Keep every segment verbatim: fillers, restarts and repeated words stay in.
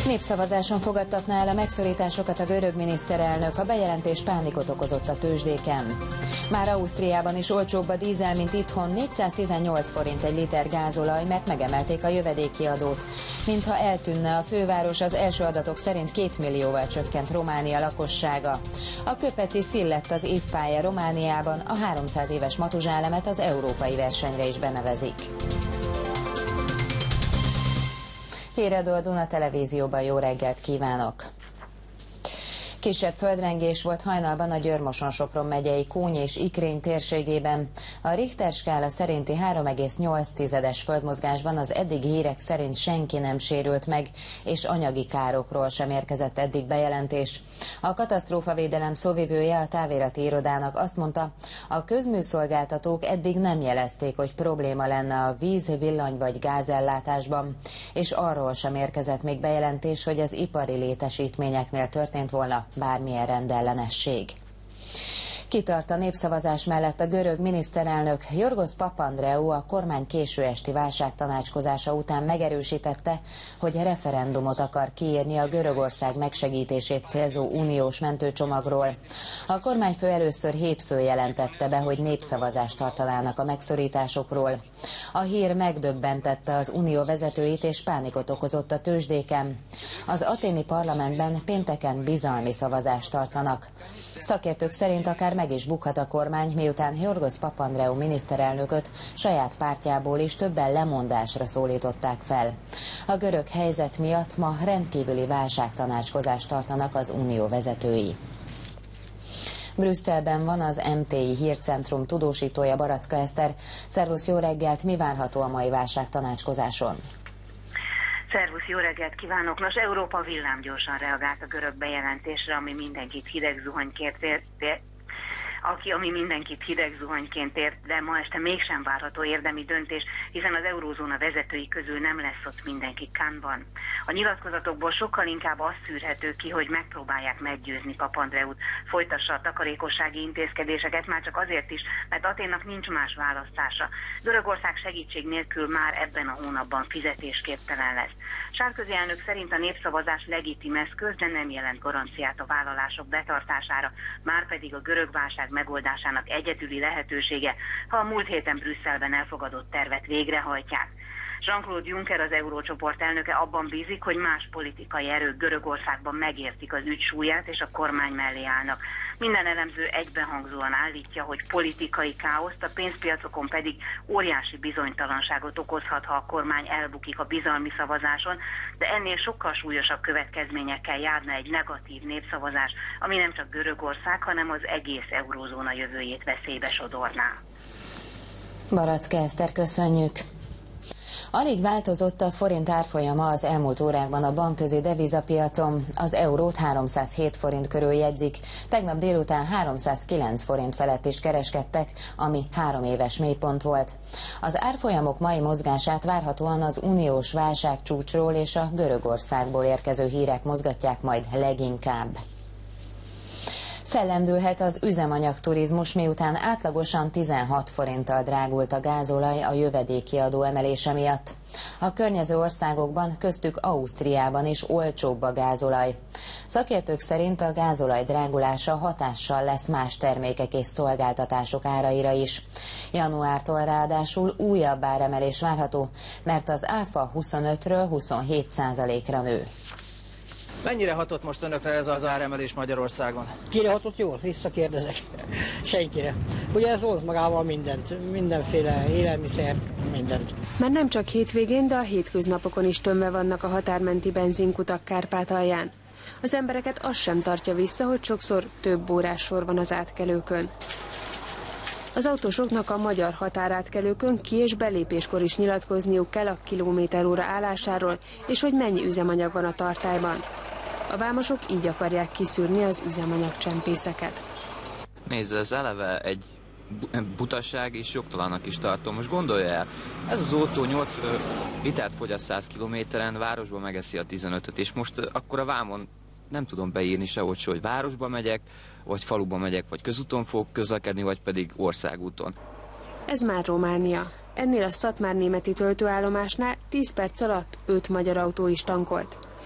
Népszavazáson fogadtatná el a megszorításokat a görög miniszterelnök, a bejelentés pánikot okozott a tőzsdéken. Már Ausztriában is olcsóbb a dízel, mint itthon, négyszáztizennyolc forint egy liter gázolaj, mert megemelték a jövedéki adót. Mintha eltűnne a főváros, az első adatok szerint két millióval csökkent Románia lakossága. A köpeci Szil lett az évfája Romániában, a háromszáz éves Matuzsálemet az európai versenyre is benevezik. Híradó a Duna Televízióban, jó reggelt kívánok! Kisebb földrengés volt hajnalban a Győr-Moson-Sopron megyei Kúny és Ikrény térségében. A Richter skála szerinti három egész nyolc tizedes földmozgásban az eddigi hírek szerint senki nem sérült meg, és anyagi károkról sem érkezett eddig bejelentés. A katasztrófavédelem szóvivője a távirati irodának azt mondta, a közműszolgáltatók eddig nem jelezték, hogy probléma lenne a víz, villany vagy gázellátásban, és arról sem érkezett még bejelentés, hogy az ipari létesítményeknél történt volna bármilyen rendellenesség. Kitart a népszavazás mellett a görög miniszterelnök. Yorgos Papandreou a kormány késő esti válságtanácskozása után megerősítette, hogy referendumot akar kiírni a Görögország megsegítését célzó uniós mentőcsomagról. A kormányfő először hétfőn jelentette be, hogy népszavazást tartanának a megszorításokról. A hír megdöbbentette az unió vezetőit és pánikot okozott a tőzsdéken. Az athéni parlamentben pénteken bizalmi szavazást tartanak. Szakértők szerint akár meg is bukhat a kormány, miután Yorgos Papandreou miniszterelnököt saját pártjából is többen lemondásra szólították fel. A görög helyzet miatt ma rendkívüli válságtanácskozást tartanak az unió vezetői. Brüsszelben van az em té i hírcentrum tudósítója, Baracka Eszter. Szervusz, jó reggelt, mi várható a mai válságtanácskozáson? Szervusz, jó reggelt kívánok! Nos, Európa villámgyorsan reagált a görög bejelentésre, ami mindenkit hideg zuhanyként ért, aki, ami mindenkit hideg zuhanyként ért, de ma este mégsem várható érdemi döntés, hiszen az eurózóna vezetői közül nem lesz ott mindenki Cannesban. A nyilatkozatokból sokkal inkább azt szűrhető ki, hogy megpróbálják meggyőzni Papandreút, folytassa a takarékossági intézkedéseket, már csak azért is, mert Athénnak nincs más választása. Görögország segítség nélkül már ebben a hónapban fizetésképtelen lesz. Sarkozy elnök szerint a népszavazás legitim eszköz, de nem jelent garanciát a vállalások betartására, márpedig a görög válság megoldásának egyedüli lehetősége, ha a múlt héten Brüsszelben elfogadott tervet végrehajtják. Jean-Claude Juncker, az eurócsoport elnöke abban bízik, hogy más politikai erők Görögországban megértik az ügy súlyát és a kormány mellé állnak. Minden elemző egybehangzóan állítja, hogy politikai káoszt, a pénzpiacokon pedig óriási bizonytalanságot okozhat, ha a kormány elbukik a bizalmi szavazáson, de ennél sokkal súlyosabb következményekkel járna egy negatív népszavazás, ami nem csak Görögország, hanem az egész eurózóna jövőjét veszélybe sodorná. Baracka Eszter, köszönjük! Alig változott a forint árfolyama az elmúlt órákban a bankközi devizapiacon. Az eurót háromszázhét forint körül jegyzik. Tegnap délután háromszázkilenc forint felett is kereskedtek, ami három éves mélypont volt. Az árfolyamok mai mozgását várhatóan az uniós válságcsúcsról és a Görögországból érkező hírek mozgatják majd leginkább. Fellendülhet az üzemanyagturizmus, miután átlagosan tizenhat forinttal drágult a gázolaj a jövedéki adó emelése miatt. A környező országokban, köztük Ausztriában is olcsóbb a gázolaj. Szakértők szerint a gázolaj drágulása hatással lesz más termékek és szolgáltatások áraira is. Januártól ráadásul újabb áremelés várható, mert az áfa huszonötről huszonhét százalékra nő. Mennyire hatott most önökre ez az áremelés Magyarországon? Kire hatott jól? Visszakérdezek. Senkire. Ugye ez hoz magával mindent, mindenféle élelmiszer, mindent. Már nem csak hétvégén, de a hétköznapokon is tömve vannak a határmenti benzinkutak Kárpátalján. Az embereket az sem tartja vissza, hogy sokszor több órás sor van az átkelőkön. Az autósoknak a magyar határátkelőkön ki- és belépéskor is nyilatkozniuk kell a kilométeróra állásáról, és hogy mennyi üzemanyag van a tartályban. A vámosok így akarják kiszűrni az üzemanyagcsempészeket. Nézd, ez eleve egy butaság, és jogtalannak is tartom. Most gondolja el, ez az autó nyolc litert fogyaszt száz kilométeren, városba megeszi a tizenötöt, és most akkor a vámon nem tudom beírni sehogy, hogy városba megyek, vagy faluba megyek, vagy közúton fogok közlekedni, vagy pedig országúton. Ez már Románia. Ennél a szatmárnémeti töltőállomásnál tíz perc alatt öt magyar autó is tankolt.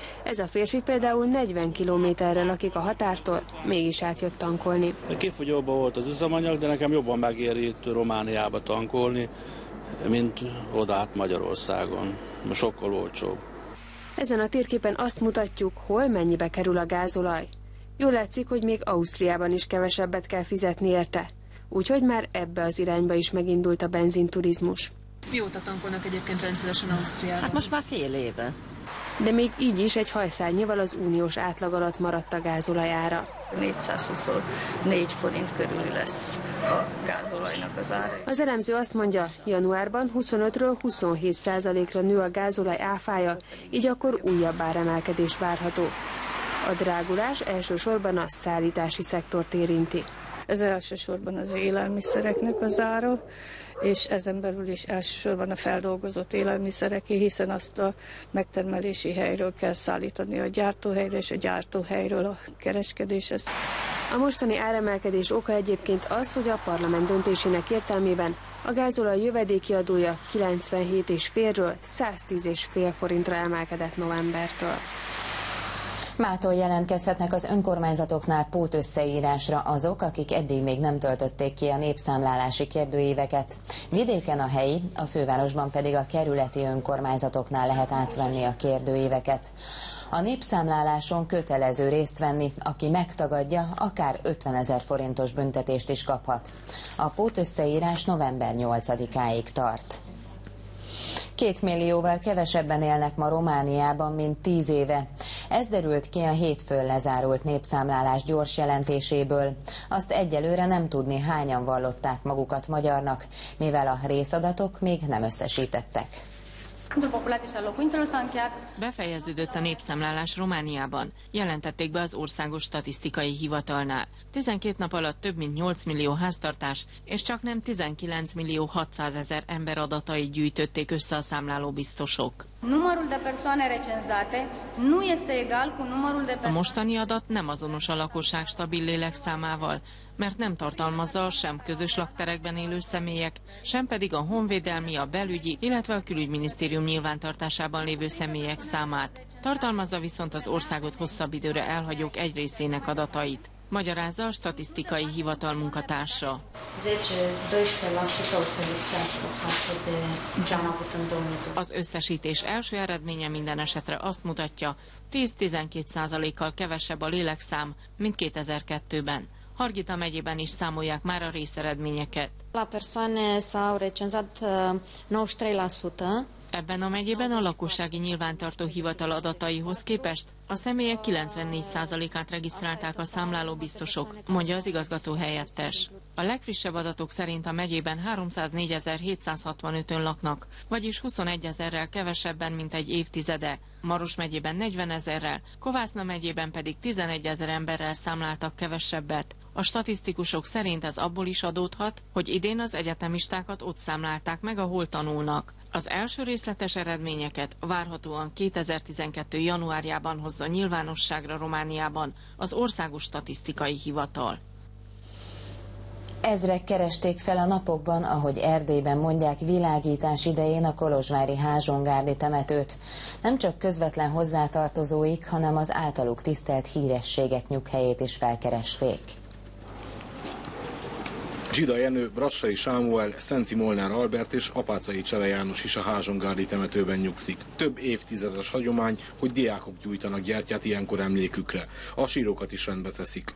Ez a férfi például negyven kilométerre lakik a határtól, mégis átjött tankolni. Kifogyóban volt az üzemanyag, de nekem jobban megéri itt Romániába tankolni, mint odát Magyarországon. Sokkal olcsóbb. Ezen a térképen azt mutatjuk, hol mennyibe kerül a gázolaj. Jól látszik, hogy még Ausztriában is kevesebbet kell fizetni érte. Úgyhogy már ebbe az irányba is megindult a benzinturizmus. Mióta tankolnak egyébként rendszeresen Ausztriában? Hát most már fél éve. De még így is egy hajszárnyival az uniós átlag alatt maradt a gázolaj ára. négyszázhuszonnégy forint körül lesz a gázolajnak az ára. Az elemző azt mondja, januárban huszonötről huszonhét százalékra nő a gázolaj áfája, így akkor újabb áremelkedés várható. A drágulás elsősorban a szállítási szektort érinti. Ez elsősorban az élelmiszereknek az ára, és ezen belül is elsősorban a feldolgozott élelmiszereké, hiszen azt a megtermelési helyről kell szállítani a gyártóhelyre, és a gyártóhelyről a kereskedéshez. A mostani áremelkedés oka egyébként az, hogy a parlament döntésének értelmében a gázolaj jövedéki adója kilencvenhét egész ötről száztíz egész öt forintra emelkedett novembertől. Mától jelentkezhetnek az önkormányzatoknál pótösszeírásra azok, akik eddig még nem töltötték ki a népszámlálási kérdőíveket. Vidéken a helyi, a fővárosban pedig a kerületi önkormányzatoknál lehet átvenni a kérdőíveket. A népszámláláson kötelező részt venni, aki megtagadja, akár ötvenezer forintos büntetést is kaphat. A pótösszeírás november nyolcadikáig tart. Két millióval kevesebben élnek ma Romániában, mint tíz éve. Ez derült ki a hétfőn lezárult népszámlálás gyors jelentéséből. Azt egyelőre nem tudni, hányan vallották magukat magyarnak, mivel a részadatok még nem összesítettek. Befejeződött a népszámlálás Romániában, jelentették be az Országos Statisztikai Hivatalnál. tizenkét nap alatt több mint nyolc millió háztartás és csak nem tizenkilenc millió hatszázezer ember adatait gyűjtötték össze a számlálóbiztosok. A mostani adat nem azonos a lakosság stabil lélekszámával, mert nem tartalmazza sem közös lakterekben élő személyek, sem pedig a honvédelmi, a belügyi, illetve a külügyminisztérium nyilvántartásában lévő személyek számát. Tartalmazza viszont az országot hosszabb időre elhagyók egy részének adatait. Magyarázza a statisztikai hivatal munkatársa. Az összesítés első eredménye minden esetre azt mutatja, tíz-tizenkét százalékkal kevesebb a lélekszám, mint kétezer-kettőben. Hargita megyében is számolják már a részeredményeket. Ebben a megyében a lakossági nyilvántartó hivatal adataihoz képest a személyek kilencvennégy százalékát regisztrálták a számlálóbiztosok, mondja az igazgató helyettes. A legfrissebb adatok szerint a megyében háromszáznégyezer-hétszázhatvanöten laknak, vagyis huszonegyezerrel kevesebben, mint egy évtizede. Maros megyében negyvenezerrel, Kovászna megyében pedig tizenegyezer emberrel számláltak kevesebbet. A statisztikusok szerint ez abból is adódhat, hogy idén az egyetemistákat ott számlálták meg, ahol tanulnak. Az első részletes eredményeket várhatóan kétezer-tizenkettő januárjában hozza nyilvánosságra Romániában az Országos Statisztikai Hivatal. Ezrek keresték fel a napokban, ahogy Erdélyben mondják, világítás idején a kolozsvári Házsongárdi temetőt. Nem csak közvetlen hozzátartozóik, hanem az általuk tisztelt hírességek nyughelyét is felkeresték. Zsida Jenő, Brassai Sámuel, Szenci Molnár Albert és Apáczai Csere János is a Házsongárdi temetőben nyugszik. Több évtizedes hagyomány, hogy diákok gyújtanak gyertyát ilyenkor emlékükre. A sírokat is rendbe teszik.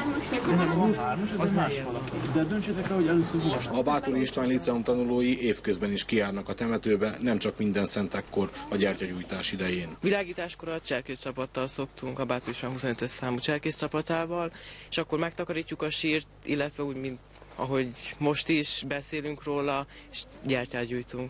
A Báthori István Liceum tanulói évközben is kijárnak a temetőbe, nem csak minden szentekkor a gyertyagyújtás idején. Világításkor a cserkészcsapattal szoktunk, a Báthori István huszonötös számú cserkészcsapatával, és akkor megtakarítjuk a sírt, illetve úgy, mint ahogy most is beszélünk róla, és gyertyát gyújtunk.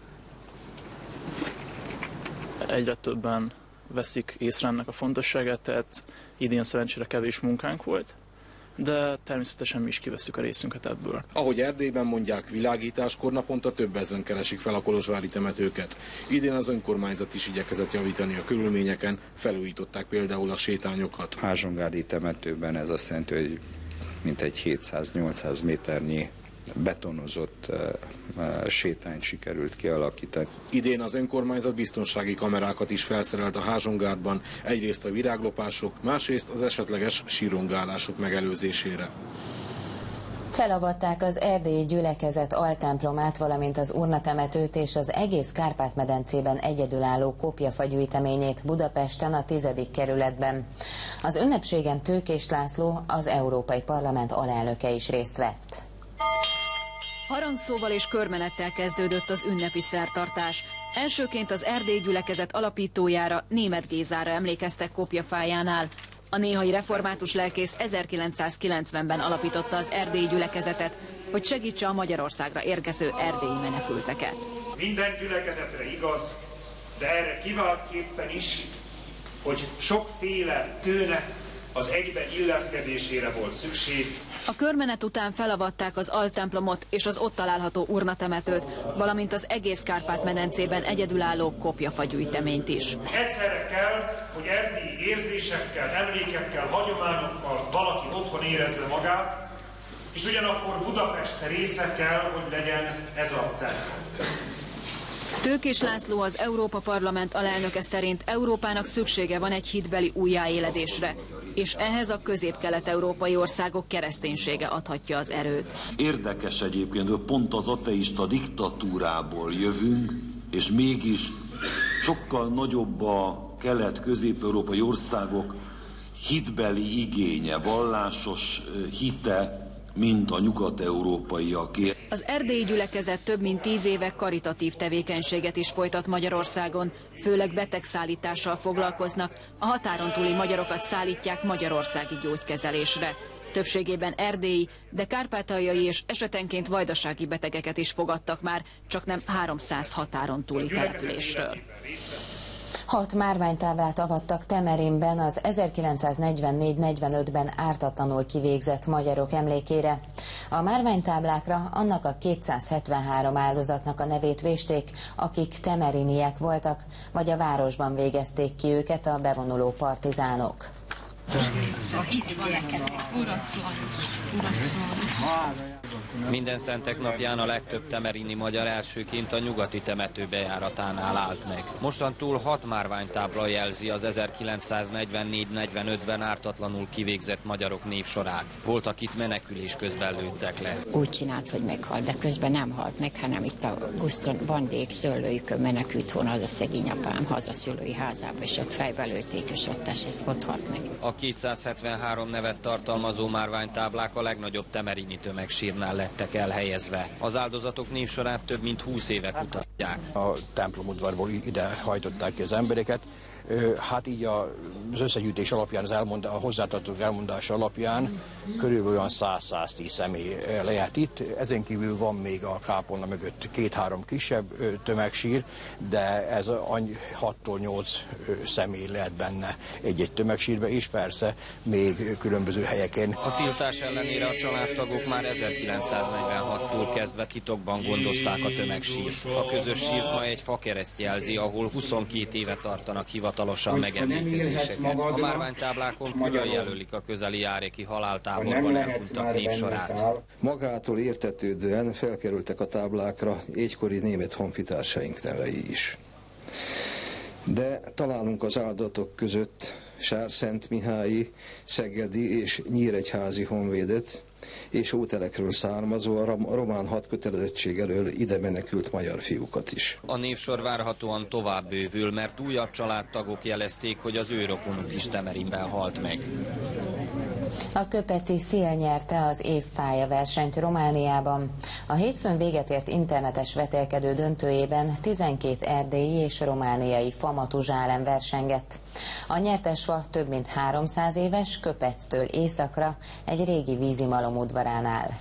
Egyre többen veszik észre ennek a fontosságát, tehát idén szerencsére kevés munkánk volt, de természetesen mi is kiveszünk a részünket ebből. Ahogy Erdélyben mondják, világításkor naponta több ezren keresik fel a kolozsvári temetőket. Idén az önkormányzat is igyekezett javítani a körülményeken, felújították például a sétányokat. Házsongárdi temetőben ez azt jelenti, hogy mintegy hétszáz-nyolcszáz méternyi betonozott sétányt sikerült kialakítani. Idén az önkormányzat biztonsági kamerákat is felszerelt a Házsongárban, egyrészt a viráglopások, másrészt az esetleges sírongálások megelőzésére. Felavatták az erdélyi gyülekezet altemplomát, valamint az urnatemetőt és az egész Kárpát-medencében egyedülálló kopjafagyűjteményét Budapesten, a tizedik kerületben. Az ünnepségen Tőkés László, az Európai Parlament alelnöke is részt vett. Harangszóval és körmenettel kezdődött az ünnepi szertartás. Elsőként az erdélyi gyülekezet alapítójára, Németh Gézára emlékeztek kopjafájánál. A néhai református lelkész ezerkilencszázkilencvenben alapította az erdélyi gyülekezetet, hogy segítse a Magyarországra érkező erdélyi menekülteket. Minden gyülekezetre igaz, de erre kiváltképpen is, hogy sokféle kőnek az egyben illeszkedésére volt szükség. A körmenet után felavatták az altemplomot és az ott található urnatemetőt, valamint az egész Kárpát-medencében egyedülálló kopjafagyűjteményt is. Egyszerre kell, hogy erdélyi érzésekkel, emlékekkel, hagyományokkal valaki otthon érezze magát, és ugyanakkor Budapest része kell, hogy legyen ez a templom. Tőkés László, az Európa Parlament alelnöke szerint Európának szüksége van egy hitbeli újjáéledésre, és ehhez a közép-kelet-európai országok kereszténysége adhatja az erőt. Érdekes egyébként, hogy pont az ateista diktatúrából jövünk, és mégis sokkal nagyobb a kelet-közép-európai országok hitbeli igénye, vallásos hite, mint a nyugat-európaiaké. Az erdélyi gyülekezet több mint tíz éve karitatív tevékenységet is folytat Magyarországon, főleg betegszállítással foglalkoznak, a határon túli magyarokat szállítják magyarországi gyógykezelésre. Többségében erdélyi, de kárpátaljai és esetenként vajdasági betegeket is fogadtak már, csak nem háromszáz határon túli településről. Hat márványtáblát avattak Temerinben az ezerkilencszáznegyvennégy negyvenötben ártatlanul kivégzett magyarok emlékére. A márványtáblákra annak a kétszázhetvenhárom áldozatnak a nevét vésték, akik temeriniek voltak, vagy a városban végezték ki őket a bevonuló partizánok. Minden szentek napján a legtöbb temerini magyar elsőként a nyugati temető bejáratánál állt meg. Mostantól hat márványtábla jelzi az ezerkilencszáznegyvennégy negyvenötben ártatlanul kivégzett magyarok névsorát. Voltak itt menekülés közben lőttek le. Úgy csinált, hogy meghalt, de közben nem halt meg, hanem itt a Guszton bandék szőlőikön menekült volna az a szegény apám haza szülői házába, és ott fejbe lőtték, és ott esett, ott halt meg. A kétszázhetvenhárom nevet tartalmazó márványtáblák a legnagyobb temerini tömegsírnál lettek elhelyezve. Az áldozatok névsorát több mint húsz éve kutatják. A templomudvarból ide hajtották ki az embereket. Hát így az összegyűjtés alapján, az elmond, a hozzátartozók elmondása alapján körülbelül olyan száz-száztíz személy lejárt itt. Ezen kívül van még a kápolna mögött két-három kisebb tömegsír, de ez hattól nyolc személy lehet benne egy-egy tömegsírbe, és persze még különböző helyeken. A tiltás ellenére a családtagok már ezerkilencszáznegyvenhattól kezdve titokban gondozták a tömegsírt. A közös sírt ma egy fakereszt jelzi, ahol huszonkét éve tartanak hivatalosan megemlékezéseket. A márványtáblákon külön jelölik a közeli járéki haláltáborban elhunytak névsorát. Magától értetődően felkerültek a táblákra egykori német honfitársaink nevei is. De találunk az áldozatok között Sárszentmihályi, Szegedi és Nyíregyházi honvédet, és ótelekről származó a román hadkötelezettség elől ide menekült magyar fiúkat is. A névsor várhatóan tovább bővül, mert újabb családtagok jelezték, hogy az ő rokonuk is Temerinben halt meg. A köpeci Szél nyerte az év fája versenyt Romániában. A hétfőn véget ért internetes vetélkedő döntőjében tizenkét erdélyi és romániai famatuzsálem versengett. A nyertes fa több mint háromszáz éves, Köpectől északra egy régi vízimalom udvarán áll.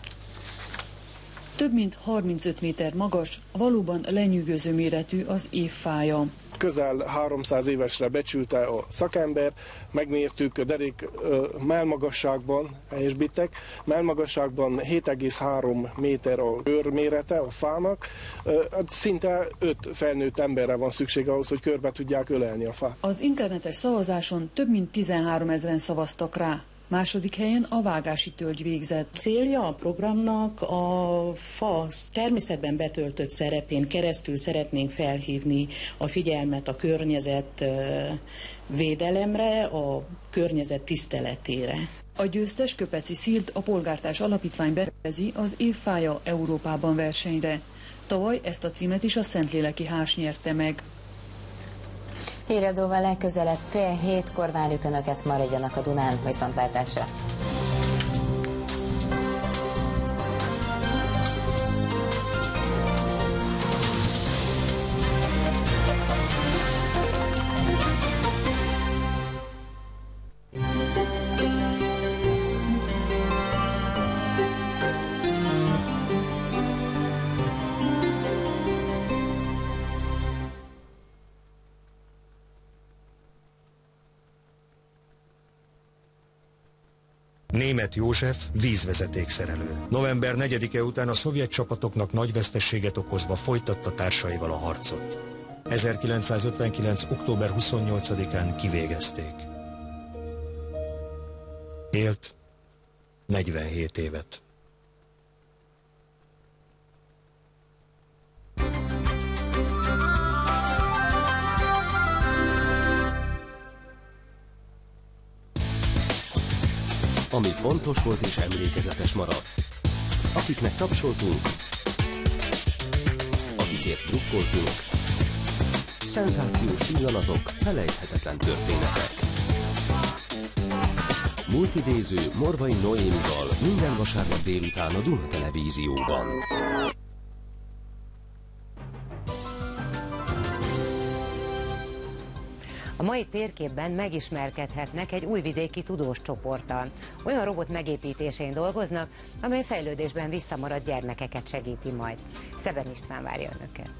Több mint harmincöt méter magas, valóban lenyűgöző méretű az év fája. Közel háromszáz évesre becsülte a szakember, megmértük a derék mellmagasságban, helyesbítek, mellmagasságban hét egész három méter a körmérete a fának, szinte öt felnőtt emberre van szükség ahhoz, hogy körbe tudják ölelni a fát. Az internetes szavazáson több mint tizenhárom ezren szavaztak rá. Második helyen a Vágási Tölgy végzett. Célja a programnak a fa természetben betöltött szerepén keresztül szeretnénk felhívni a figyelmet a környezet védelemre, a környezet tiszteletére. A győztes Köpeci Szild a Polgártárs Alapítvány berezi az Év fája Európában versenyre. Tavaly ezt a címet is a Szentléleki Hárs nyerte meg. Híradóval legközelebb fél hétkor várjuk Önöket, maradjanak a Dunán, viszontlátásra! Németh József vízvezetékszerelő. november negyedike után a szovjet csapatoknak nagy veszteséget okozva folytatta társaival a harcot. ezerkilencszázötvenkilenc. október huszonnyolcadikán kivégezték. Élt negyvenhét évet. Ami fontos volt és emlékezetes maradt. Akiknek tapsoltunk, akikért drukkoltunk. Szenzációs pillanatok, felejthetetlen történetek. Multidéző Morvai Noémival minden vasárnap délután a Duna Televízióban. A mai térképben megismerkedhetnek egy újvidéki tudós csoporttal. Olyan robot megépítésén dolgoznak, amely fejlődésben visszamaradt gyermekeket segíti majd. Szeben István várja Önöket.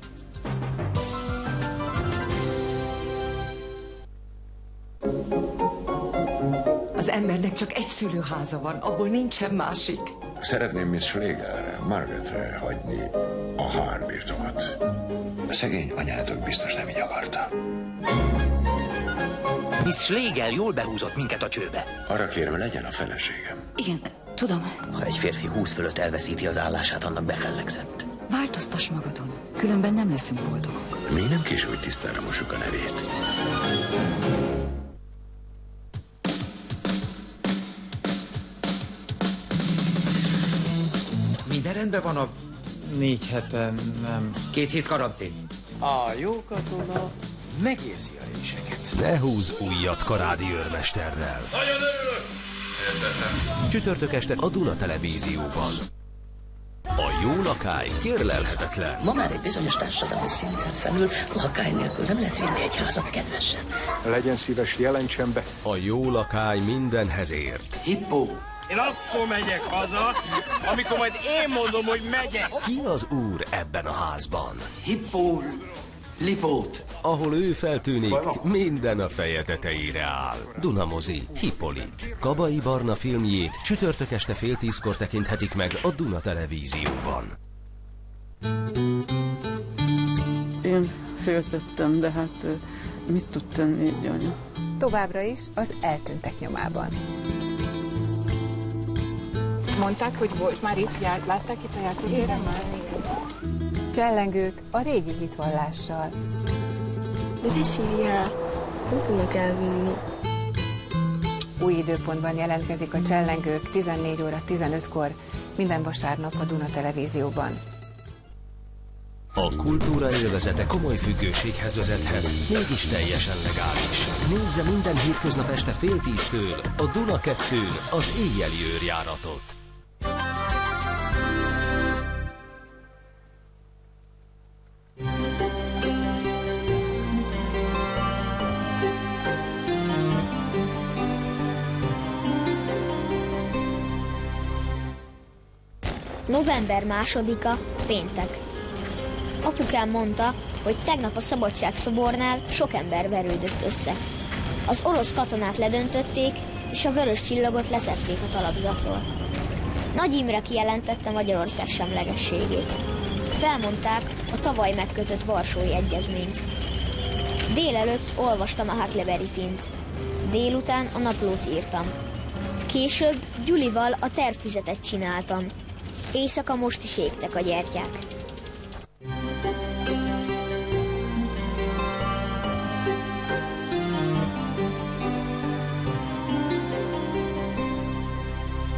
Az embernek csak egy szülőháza van, abból nincsen másik. Szeretném Miss Schlegelre, Margaretre hagyni a hárbirtokot. A szegény anyátok biztos nem így akarta. Miss Schlegel jól behúzott minket a csőbe. Arra kérem, legyen a feleségem. Igen, tudom. Ha egy férfi húsz fölött elveszíti az állását, annak befellegzett. Változtass magadon, különben nem leszünk boldogok. Mi nem kis, hogy tisztára mossuk a nevét. Minden rendben van a négy heten, nem, két hét karantén. A jó katona megérzi a réseket. Ne húzz újat Karádi őrmesterrel. Nagyon örülök! Értettem. Csütörtök este a Duna Televízióban. A jó lakály kérlelhetetlen. Ma már egy bizonyos társadalmi szinten felül lakály nélkül nem lehet vinni egy házat kedvesen. Legyen szíves, jelentsen be. A jó lakály mindenhez ért. Hippó! Én akkor megyek haza, amikor majd én mondom, hogy megyek. Ki az úr ebben a házban? Hippó, Lipót. Ahol ő feltűnik, minden a feje tetejére áll. Dunamozi, Hippolit. Kabai Barna filmjét csütörtök este fél tízkor tekinthetik meg a Duna Televízióban. Én féltettem, de hát mit tud tenni egy anya? Továbbra is az eltűntek nyomában. Mondták, hogy volt már itt, jár, látták itt a játszótéren már? Csellengők a régi hitvallással. De ne sírjál, nem fognak elvinni. Új időpontban jelentkezik a Csellengők tizennégy óra tizenötkor minden vasárnap a Duna Televízióban. A kultúra élvezete komoly függőséghez vezethet, mégis teljesen legális. Nézze minden hétköznap este fél tíztől a Duna kettőn az éjjeli őrjáratot. november másodika, péntek. Apukám mondta, hogy tegnap a Szabadságszobornál sok ember verődött össze. Az orosz katonát ledöntötték, és a vörös csillagot leszették a talapzatról. Nagy Imre kijelentette Magyarország semlegességét. Felmondták a tavaly megkötött Varsói Egyezményt. Délelőtt olvastam a Huckleberry Finnt. Délután a naplót írtam. Később Gyulival a tervfüzetet csináltam. Éjszaka most is égtek a gyertyák.